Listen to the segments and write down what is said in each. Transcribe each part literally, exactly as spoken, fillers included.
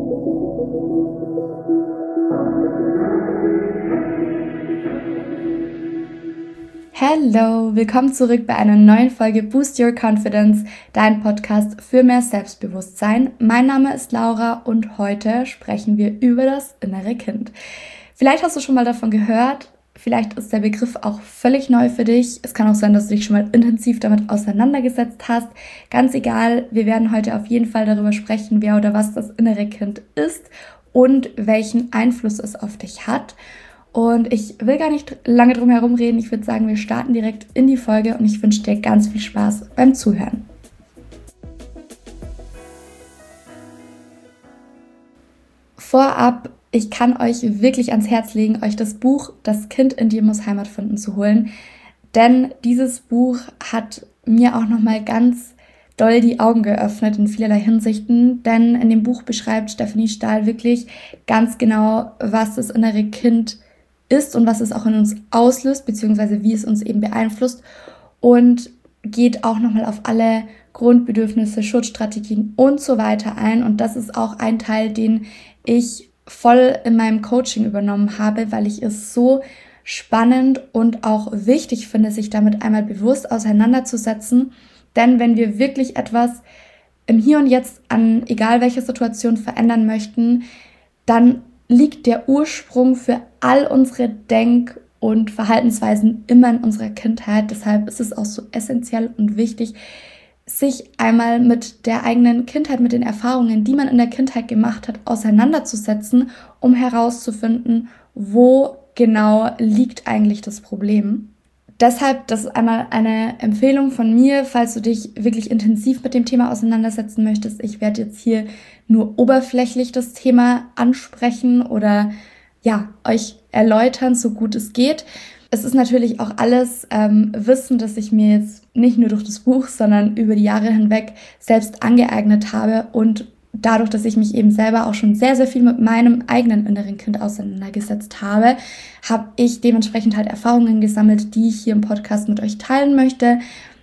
Hallo, willkommen zurück bei einer neuen Folge Boost Your Confidence, dein Podcast für mehr Selbstbewusstsein. Mein Name ist Laura und heute sprechen wir über das innere Kind. Vielleicht hast du schon mal davon gehört, vielleicht ist der Begriff auch völlig neu für dich. Es kann auch sein, dass du dich schon mal intensiv damit auseinandergesetzt hast. Ganz egal, wir werden heute auf jeden Fall darüber sprechen, wer oder was das innere Kind ist und welchen Einfluss es auf dich hat. Und ich will gar nicht lange drum herum reden. Ich würde sagen, wir starten direkt in die Folge und ich wünsche dir ganz viel Spaß beim Zuhören. Vorab, ich kann euch wirklich ans Herz legen, euch das Buch Das Kind in dir muss Heimat finden zu holen. Denn dieses Buch hat mir auch nochmal ganz doll die Augen geöffnet in vielerlei Hinsichten. Denn in dem Buch beschreibt Stefanie Stahl wirklich ganz genau, was das innere Kind ist. ist und was es auch in uns auslöst, beziehungsweise wie es uns eben beeinflusst und geht auch nochmal auf alle Grundbedürfnisse, Schutzstrategien und so weiter ein. Und das ist auch ein Teil, den ich voll in meinem Coaching übernommen habe, weil ich es so spannend und auch wichtig finde, sich damit einmal bewusst auseinanderzusetzen. Denn wenn wir wirklich etwas im Hier und Jetzt an egal welcher Situation verändern möchten, dann liegt der Ursprung für all unsere Denk- und Verhaltensweisen immer in unserer Kindheit. Deshalb ist es auch so essentiell und wichtig, sich einmal mit der eigenen Kindheit, mit den Erfahrungen, die man in der Kindheit gemacht hat, auseinanderzusetzen, um herauszufinden, wo genau liegt eigentlich das Problem. Deshalb, das ist einmal eine Empfehlung von mir, falls du dich wirklich intensiv mit dem Thema auseinandersetzen möchtest. Ich werde jetzt hier nur oberflächlich das Thema ansprechen oder ja, euch erläutern, so gut es geht. Es ist natürlich auch alles ähm, Wissen, das ich mir jetzt nicht nur durch das Buch, sondern über die Jahre hinweg selbst angeeignet habe und dadurch, dass ich mich eben selber auch schon sehr, sehr viel mit meinem eigenen inneren Kind auseinandergesetzt habe, habe ich dementsprechend halt Erfahrungen gesammelt, die ich hier im Podcast mit euch teilen möchte.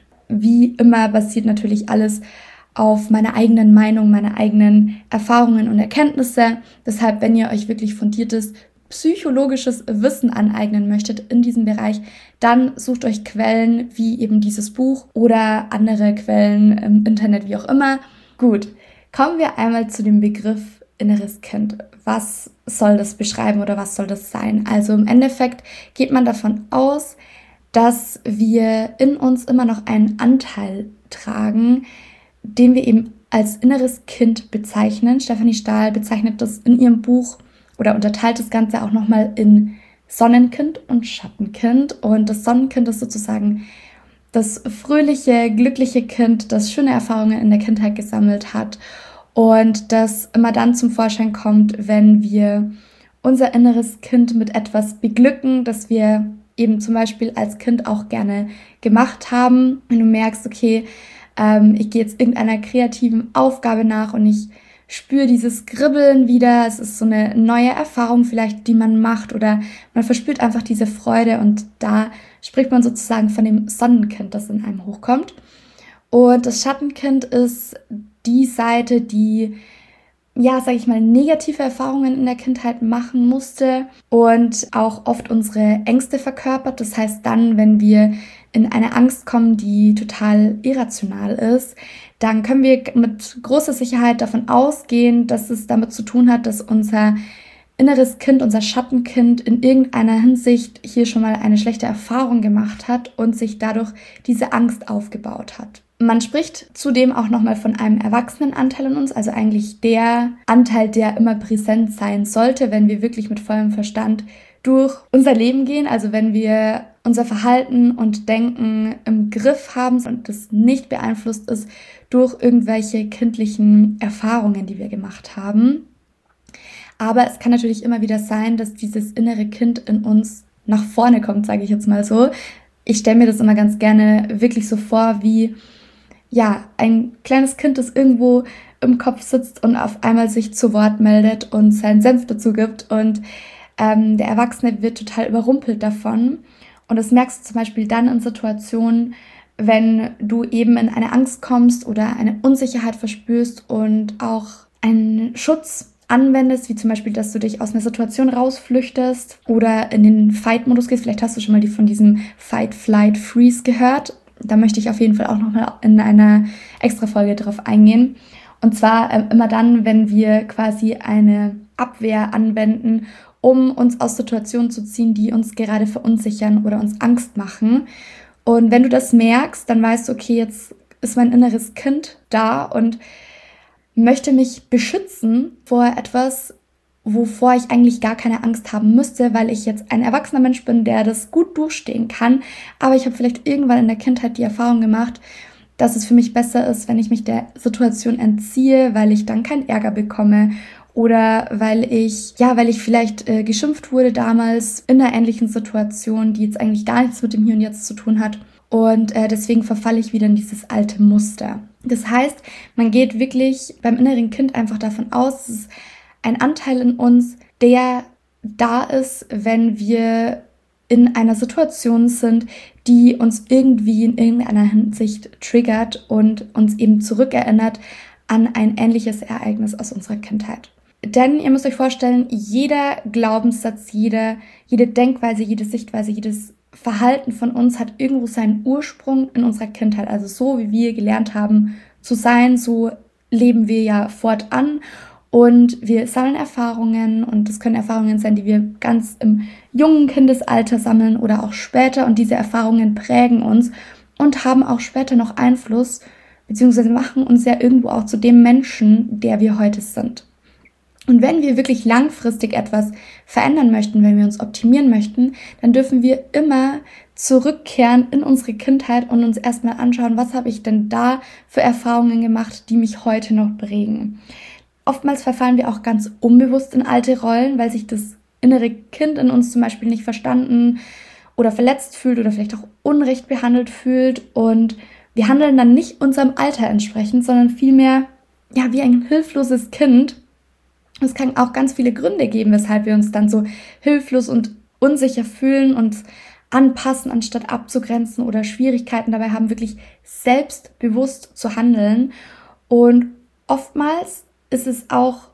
Wie immer basiert natürlich alles auf meiner eigenen Meinung, meine eigenen Erfahrungen und Erkenntnisse. Deshalb, wenn ihr euch wirklich fundiertes psychologisches Wissen aneignen möchtet in diesem Bereich, dann sucht euch Quellen wie eben dieses Buch oder andere Quellen im Internet, wie auch immer. Gut. Kommen wir einmal zu dem Begriff inneres Kind. Was soll das beschreiben oder was soll das sein? Also im Endeffekt geht man davon aus, dass wir in uns immer noch einen Anteil tragen, den wir eben als inneres Kind bezeichnen. Stefanie Stahl bezeichnet das in ihrem Buch oder unterteilt das Ganze auch nochmal in Sonnenkind und Schattenkind. Und das Sonnenkind ist sozusagen das fröhliche, glückliche Kind, das schöne Erfahrungen in der Kindheit gesammelt hat und das immer dann zum Vorschein kommt, wenn wir unser inneres Kind mit etwas beglücken, das wir eben zum Beispiel als Kind auch gerne gemacht haben. Wenn du merkst, okay, ähm, ich gehe jetzt irgendeiner kreativen Aufgabe nach und ich spüre dieses Kribbeln wieder, es ist so eine neue Erfahrung vielleicht, die man macht oder man verspürt einfach diese Freude und da spricht man sozusagen von dem Sonnenkind, das in einem hochkommt. Und das Schattenkind ist die Seite, die, ja, sag ich mal, negative Erfahrungen in der Kindheit machen musste und auch oft unsere Ängste verkörpert. Das heißt dann, wenn wir in eine Angst kommen, die total irrational ist, dann können wir mit großer Sicherheit davon ausgehen, dass es damit zu tun hat, dass unser inneres Kind, unser Schattenkind in irgendeiner Hinsicht hier schon mal eine schlechte Erfahrung gemacht hat und sich dadurch diese Angst aufgebaut hat. Man spricht zudem auch nochmal von einem Erwachsenenanteil in uns, also eigentlich der Anteil, der immer präsent sein sollte, wenn wir wirklich mit vollem Verstand durch unser Leben gehen, also wenn wir unser Verhalten und Denken im Griff haben und das nicht beeinflusst ist durch irgendwelche kindlichen Erfahrungen, die wir gemacht haben. Aber es kann natürlich immer wieder sein, dass dieses innere Kind in uns nach vorne kommt, sage ich jetzt mal so. Ich stelle mir das immer ganz gerne wirklich so vor, wie ja, ein kleines Kind, das irgendwo im Kopf sitzt und auf einmal sich zu Wort meldet und seinen Senf dazu gibt und ähm, der Erwachsene wird total überrumpelt davon. Und das merkst du zum Beispiel dann in Situationen, wenn du eben in eine Angst kommst oder eine Unsicherheit verspürst und auch einen Schutz anwendest, wie zum Beispiel, dass du dich aus einer Situation rausflüchtest oder in den Fight-Modus gehst. Vielleicht hast du schon mal die von diesem Fight, Flight, Freeze gehört. Da möchte ich auf jeden Fall auch nochmal in einer extra Folge drauf eingehen. Und zwar äh, immer dann, wenn wir quasi eine Abwehr anwenden, um uns aus Situationen zu ziehen, die uns gerade verunsichern oder uns Angst machen. Und wenn du das merkst, dann weißt du, okay, jetzt ist mein inneres Kind da und möchte mich beschützen vor etwas, wovor ich eigentlich gar keine Angst haben müsste, weil ich jetzt ein erwachsener Mensch bin, der das gut durchstehen kann. Aber ich habe vielleicht irgendwann in der Kindheit die Erfahrung gemacht, dass es für mich besser ist, wenn ich mich der Situation entziehe, weil ich dann keinen Ärger bekomme oder weil ich, ja, weil ich vielleicht äh, geschimpft wurde damals in einer ähnlichen Situation, die jetzt eigentlich gar nichts mit dem Hier und Jetzt zu tun hat. Und äh, deswegen verfalle ich wieder in dieses alte Muster. Das heißt, man geht wirklich beim inneren Kind einfach davon aus, es ist ein Anteil in uns, der da ist, wenn wir in einer Situation sind, die uns irgendwie in irgendeiner Hinsicht triggert und uns eben zurückerinnert an ein ähnliches Ereignis aus unserer Kindheit. Denn ihr müsst euch vorstellen, jeder Glaubenssatz, jede, jede Denkweise, jede Sichtweise, jedes Verhalten von uns hat irgendwo seinen Ursprung in unserer Kindheit. Also so, wie wir gelernt haben zu sein, so leben wir ja fortan. Und wir sammeln Erfahrungen und das können Erfahrungen sein, die wir ganz im jungen Kindesalter sammeln oder auch später. Und diese Erfahrungen prägen uns und haben auch später noch Einfluss, beziehungsweise machen uns ja irgendwo auch zu dem Menschen, der wir heute sind. Und wenn wir wirklich langfristig etwas verändern möchten, wenn wir uns optimieren möchten, dann dürfen wir immer zurückkehren in unsere Kindheit und uns erstmal anschauen, was habe ich denn da für Erfahrungen gemacht, die mich heute noch prägen. Oftmals verfallen wir auch ganz unbewusst in alte Rollen, weil sich das innere Kind in uns zum Beispiel nicht verstanden oder verletzt fühlt oder vielleicht auch unrecht behandelt fühlt. Und wir handeln dann nicht unserem Alter entsprechend, sondern vielmehr ja, wie ein hilfloses Kind. Es kann auch ganz viele Gründe geben, weshalb wir uns dann so hilflos und unsicher fühlen und anpassen, anstatt abzugrenzen oder Schwierigkeiten dabei haben, wirklich selbstbewusst zu handeln. Und oftmals ist es auch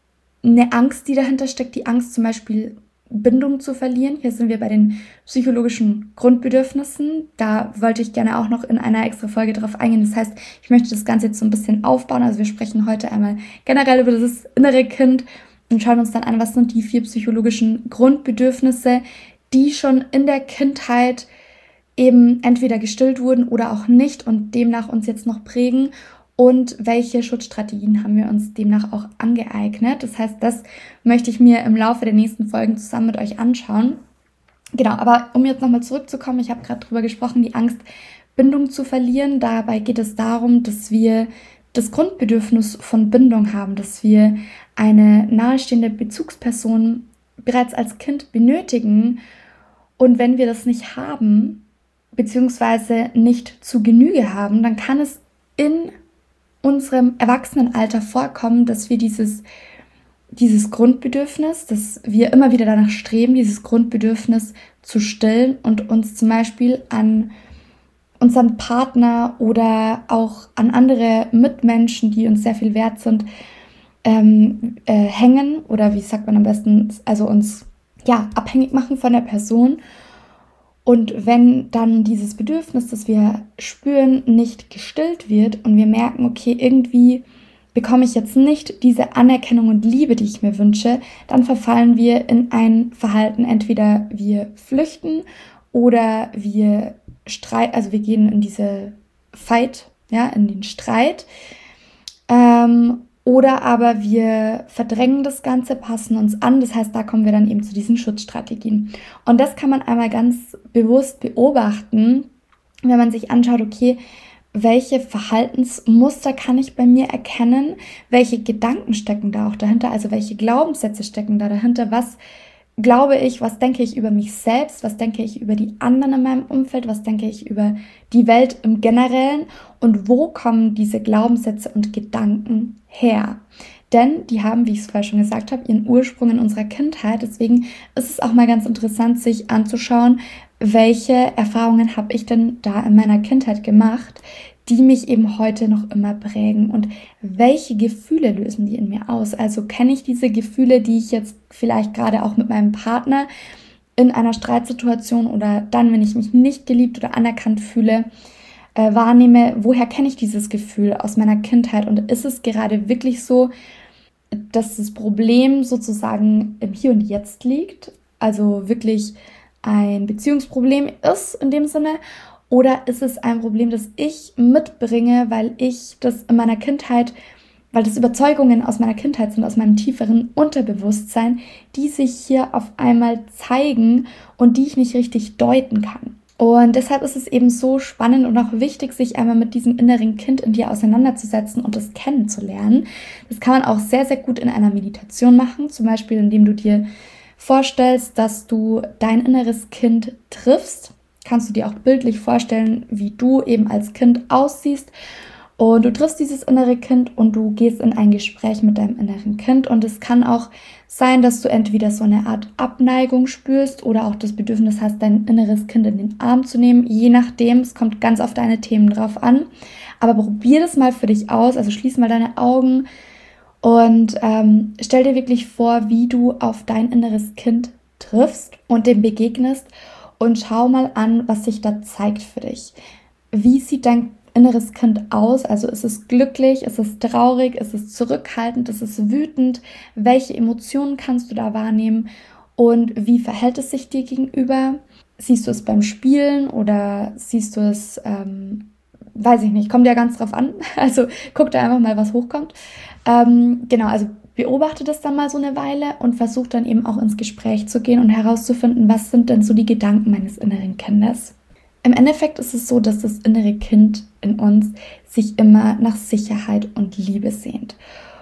eine Angst, die dahinter steckt, die Angst zum Beispiel Bindung zu verlieren. Hier sind wir bei den psychologischen Grundbedürfnissen. Da wollte ich gerne auch noch in einer extra Folge drauf eingehen. Das heißt, ich möchte das Ganze jetzt so ein bisschen aufbauen. Also wir sprechen heute einmal generell über das innere Kind und schauen uns dann an, was sind die vier psychologischen Grundbedürfnisse, die schon in der Kindheit eben entweder gestillt wurden oder auch nicht und demnach uns jetzt noch prägen. Und welche Schutzstrategien haben wir uns demnach auch angeeignet. Das heißt, das möchte ich mir im Laufe der nächsten Folgen zusammen mit euch anschauen. Genau, aber um jetzt nochmal zurückzukommen, ich habe gerade drüber gesprochen, die Angst, Bindung zu verlieren. Dabei geht es darum, dass wir das Grundbedürfnis von Bindung haben, dass wir eine nahestehende Bezugsperson bereits als Kind benötigen. Und wenn wir das nicht haben, beziehungsweise nicht zu Genüge haben, dann kann es in unserem Erwachsenenalter vorkommen, dass wir dieses, dieses Grundbedürfnis, dass wir immer wieder danach streben, dieses Grundbedürfnis zu stillen und uns zum Beispiel an unseren Partner oder auch an andere Mitmenschen, die uns sehr viel wert sind, ähm, äh, hängen oder wie sagt man am besten, also uns ja abhängig machen von der Person. Und wenn dann dieses Bedürfnis, das wir spüren, nicht gestillt wird und wir merken, okay, irgendwie bekomme ich jetzt nicht diese Anerkennung und Liebe, die ich mir wünsche, dann verfallen wir in ein Verhalten, entweder wir flüchten oder wir streiten, also wir gehen in diese Fight, ja, in den Streit, ähm, oder aber wir verdrängen das Ganze, passen uns an. Das heißt, da kommen wir dann eben zu diesen Schutzstrategien. Und das kann man einmal ganz bewusst beobachten, wenn man sich anschaut, okay, welche Verhaltensmuster kann ich bei mir erkennen? Welche Gedanken stecken da auch dahinter? Also welche Glaubenssätze stecken da dahinter? Was glaube ich, was denke ich über mich selbst? Was denke ich über die anderen in meinem Umfeld? Was denke ich über die Welt im Generellen? Und wo kommen diese Glaubenssätze und Gedanken her? Denn die haben, wie ich es vorher schon gesagt habe, ihren Ursprung in unserer Kindheit. Deswegen ist es auch mal ganz interessant, sich anzuschauen, welche Erfahrungen habe ich denn da in meiner Kindheit gemacht, die mich eben heute noch immer prägen und welche Gefühle lösen die in mir aus? Also kenne ich diese Gefühle, die ich jetzt vielleicht gerade auch mit meinem Partner in einer Streitsituation oder dann, wenn ich mich nicht geliebt oder anerkannt fühle, äh, wahrnehme, woher kenne ich dieses Gefühl aus meiner Kindheit und ist es gerade wirklich so, dass das Problem sozusagen im Hier und Jetzt liegt, also wirklich ein Beziehungsproblem ist in dem Sinne, oder ist es ein Problem, das ich mitbringe, weil ich das in meiner Kindheit, weil das Überzeugungen aus meiner Kindheit sind, aus meinem tieferen Unterbewusstsein, die sich hier auf einmal zeigen und die ich nicht richtig deuten kann. Und deshalb ist es eben so spannend und auch wichtig, sich einmal mit diesem inneren Kind in dir auseinanderzusetzen und das kennenzulernen. Das kann man auch sehr, sehr gut in einer Meditation machen, zum Beispiel indem du dir vorstellst, dass du dein inneres Kind triffst. Kannst du dir auch bildlich vorstellen, wie du eben als Kind aussiehst. Und du triffst dieses innere Kind und du gehst in ein Gespräch mit deinem inneren Kind. Und es kann auch sein, dass du entweder so eine Art Abneigung spürst oder auch das Bedürfnis hast, dein inneres Kind in den Arm zu nehmen. Je nachdem, es kommt ganz auf deine Themen drauf an. Aber probier das mal für dich aus. Also schließ mal deine Augen und ähm, stell dir wirklich vor, wie du auf dein inneres Kind triffst und dem begegnest. Und schau mal an, was sich da zeigt für dich. Wie sieht dein inneres Kind aus? Also ist es glücklich, ist es traurig, ist es zurückhaltend, ist es wütend? Welche Emotionen kannst du da wahrnehmen? Und wie verhält es sich dir gegenüber? Siehst du es beim Spielen oder siehst du es, ähm, weiß ich nicht, kommt ja ganz drauf an. Also guck da einfach mal, was hochkommt. Ähm, genau, also beobachte das dann mal so eine Weile und versuch dann eben auch ins Gespräch zu gehen und herauszufinden, was sind denn so die Gedanken meines inneren Kindes. Im Endeffekt ist es so, dass das innere Kind in uns sich immer nach Sicherheit und Liebe sehnt.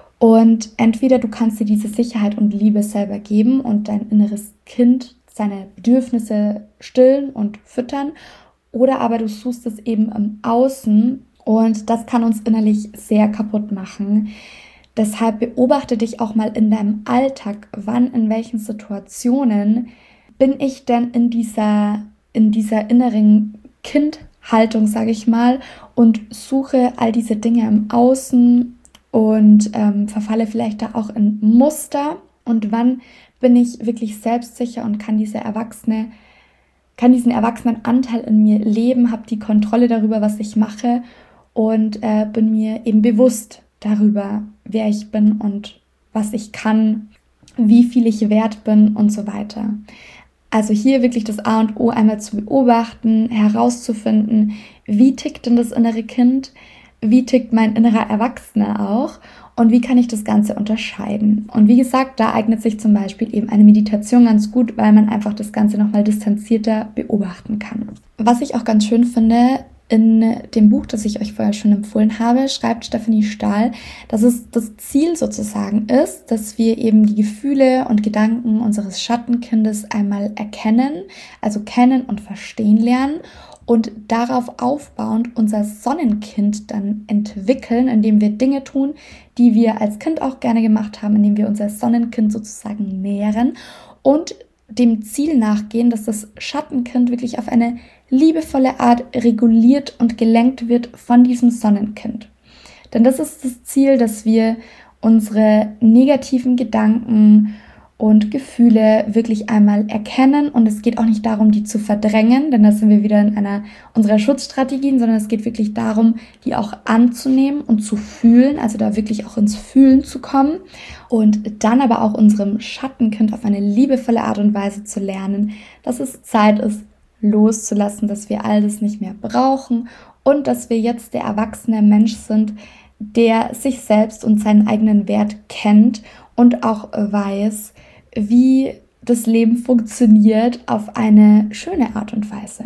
Und entweder du kannst dir diese Sicherheit und Liebe selber geben und dein inneres Kind seine Bedürfnisse stillen und füttern, oder aber du suchst es eben im Außen und das kann uns innerlich sehr kaputt machen. Deshalb beobachte dich auch mal in deinem Alltag, wann, in welchen Situationen bin ich denn in dieser, in dieser inneren Kindhaltung, sage ich mal, und suche all diese Dinge im Außen und ähm, verfalle vielleicht da auch in Muster. Und wann bin ich wirklich selbstsicher und kann diese Erwachsene, kann diesen erwachsenen Anteil in mir leben, habe die Kontrolle darüber, was ich mache und äh, bin mir eben bewusst darüber, wer ich bin und was ich kann, wie viel ich wert bin und so weiter. Also hier wirklich das A und O einmal zu beobachten, herauszufinden, wie tickt denn das innere Kind, wie tickt mein innerer Erwachsener auch und wie kann ich das Ganze unterscheiden. Und wie gesagt, da eignet sich zum Beispiel eben eine Meditation ganz gut, weil man einfach das Ganze nochmal distanzierter beobachten kann. Was ich auch ganz schön finde, in dem Buch, das ich euch vorher schon empfohlen habe, schreibt Stephanie Stahl, dass es das Ziel sozusagen ist, dass wir eben die Gefühle und Gedanken unseres Schattenkindes einmal erkennen, also kennen und verstehen lernen und darauf aufbauend unser Sonnenkind dann entwickeln, indem wir Dinge tun, die wir als Kind auch gerne gemacht haben, indem wir unser Sonnenkind sozusagen nähren und dem Ziel nachgehen, dass das Schattenkind wirklich auf eine liebevolle Art reguliert und gelenkt wird von diesem Sonnenkind. Denn das ist das Ziel, dass wir unsere negativen Gedanken und Gefühle wirklich einmal erkennen und es geht auch nicht darum, die zu verdrängen, denn da sind wir wieder in einer unserer Schutzstrategien, sondern es geht wirklich darum, die auch anzunehmen und zu fühlen, also da wirklich auch ins Fühlen zu kommen und dann aber auch unserem Schattenkind auf eine liebevolle Art und Weise zu lernen, dass es Zeit ist, loszulassen, dass wir all das nicht mehr brauchen und dass wir jetzt der erwachsene Mensch sind, der sich selbst und seinen eigenen Wert kennt und auch weiß, wie das Leben funktioniert auf eine schöne Art und Weise.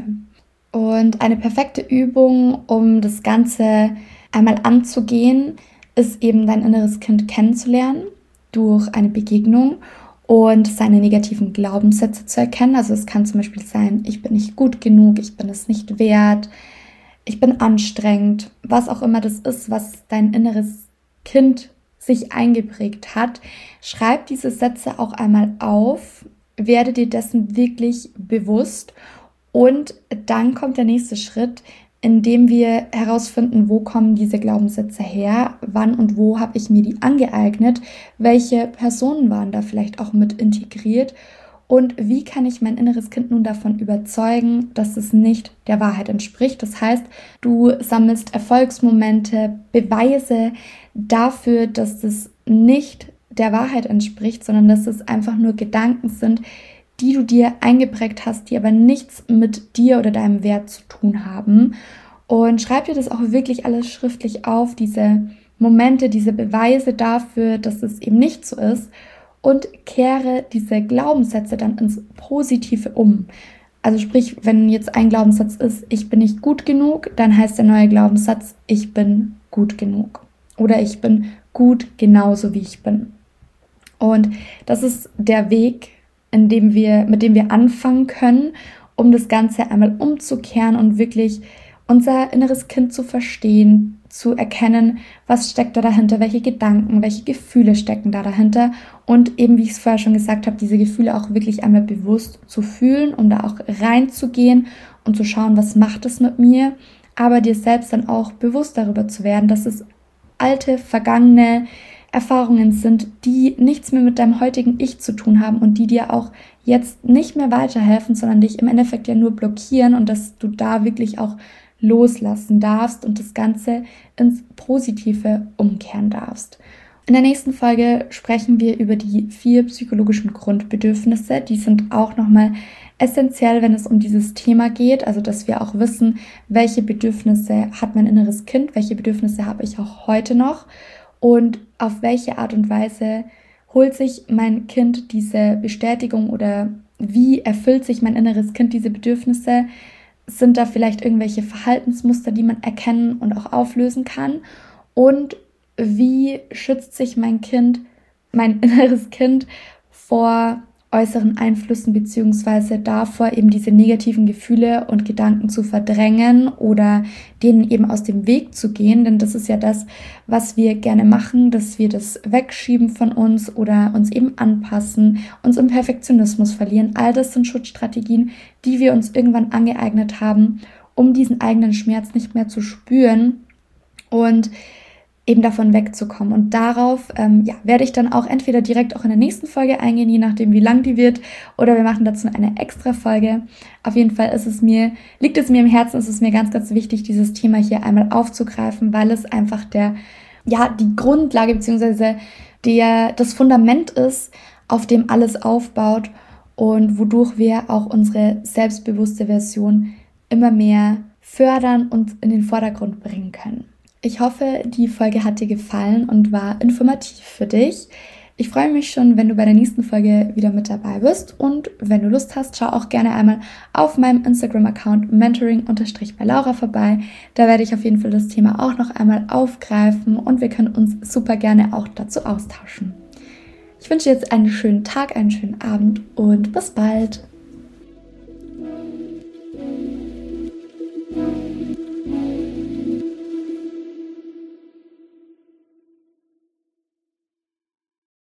Und eine perfekte Übung, um das Ganze einmal anzugehen, ist eben dein inneres Kind kennenzulernen durch eine Begegnung und seine negativen Glaubenssätze zu erkennen. Also es kann zum Beispiel sein, ich bin nicht gut genug, ich bin es nicht wert, ich bin anstrengend, was auch immer das ist, was dein inneres Kind sich eingeprägt hat. Schreib diese Sätze auch einmal auf, werde dir dessen wirklich bewusst und dann kommt der nächste Schritt. indem wir herausfinden, wo kommen diese Glaubenssätze her, wann und wo habe ich mir die angeeignet, welche Personen waren da vielleicht auch mit integriert und wie kann ich mein inneres Kind nun davon überzeugen, dass es nicht der Wahrheit entspricht. Das heißt, du sammelst Erfolgsmomente, Beweise dafür, dass es nicht der Wahrheit entspricht, sondern dass es einfach nur Gedanken sind, die du dir eingeprägt hast, die aber nichts mit dir oder deinem Wert zu tun haben. Und schreib dir das auch wirklich alles schriftlich auf, diese Momente, diese Beweise dafür, dass es eben nicht so ist und kehre diese Glaubenssätze dann ins Positive um. Also sprich, wenn jetzt ein Glaubenssatz ist, ich bin nicht gut genug, dann heißt der neue Glaubenssatz, ich bin gut genug. Oder ich bin gut genauso, wie ich bin. Und das ist der Weg, in dem wir, mit dem wir anfangen können, um das Ganze einmal umzukehren und wirklich unser inneres Kind zu verstehen, zu erkennen, was steckt da dahinter, welche Gedanken, welche Gefühle stecken da dahinter und eben, wie ich es vorher schon gesagt habe, diese Gefühle auch wirklich einmal bewusst zu fühlen, um da auch reinzugehen und zu schauen, was macht es mit mir, aber dir selbst dann auch bewusst darüber zu werden, dass es alte, vergangene Erfahrungen sind, die nichts mehr mit deinem heutigen Ich zu tun haben und die dir auch jetzt nicht mehr weiterhelfen, sondern dich im Endeffekt ja nur blockieren und dass du da wirklich auch loslassen darfst und das Ganze ins Positive umkehren darfst. In der nächsten Folge sprechen wir über die vier psychologischen Grundbedürfnisse. Die sind auch nochmal essentiell, wenn es um dieses Thema geht, also dass wir auch wissen, welche Bedürfnisse hat mein inneres Kind, welche Bedürfnisse habe ich auch heute noch und auf welche Art und Weise holt sich mein Kind diese Bestätigung oder wie erfüllt sich mein inneres Kind diese Bedürfnisse? Sind da vielleicht irgendwelche Verhaltensmuster, die man erkennen und auch auflösen kann? Und wie schützt sich mein Kind, mein inneres Kind vor äußeren Einflüssen beziehungsweise davor, eben diese negativen Gefühle und Gedanken zu verdrängen oder denen eben aus dem Weg zu gehen, denn das ist ja das, was wir gerne machen, dass wir das wegschieben von uns oder uns eben anpassen, uns im Perfektionismus verlieren. All das sind Schutzstrategien, die wir uns irgendwann angeeignet haben, um diesen eigenen Schmerz nicht mehr zu spüren und eben davon wegzukommen. Und darauf ähm, ja, werde ich dann auch entweder direkt auch in der nächsten Folge eingehen, je nachdem wie lang die wird, oder wir machen dazu eine extra Folge. Auf jeden Fall ist es mir, liegt es mir im Herzen, ist es mir ganz, ganz wichtig, dieses Thema hier einmal aufzugreifen, weil es einfach der, ja, die Grundlage bzw. der, das Fundament ist, auf dem alles aufbaut und wodurch wir auch unsere selbstbewusste Version immer mehr fördern und in den Vordergrund bringen können. Ich hoffe, die Folge hat dir gefallen und war informativ für dich. Ich freue mich schon, wenn du bei der nächsten Folge wieder mit dabei bist und wenn du Lust hast, schau auch gerne einmal auf meinem Instagram-Account mentoring bei Laura vorbei. Da werde ich auf jeden Fall das Thema auch noch einmal aufgreifen und wir können uns super gerne auch dazu austauschen. Ich wünsche dir jetzt einen schönen Tag, einen schönen Abend und bis bald.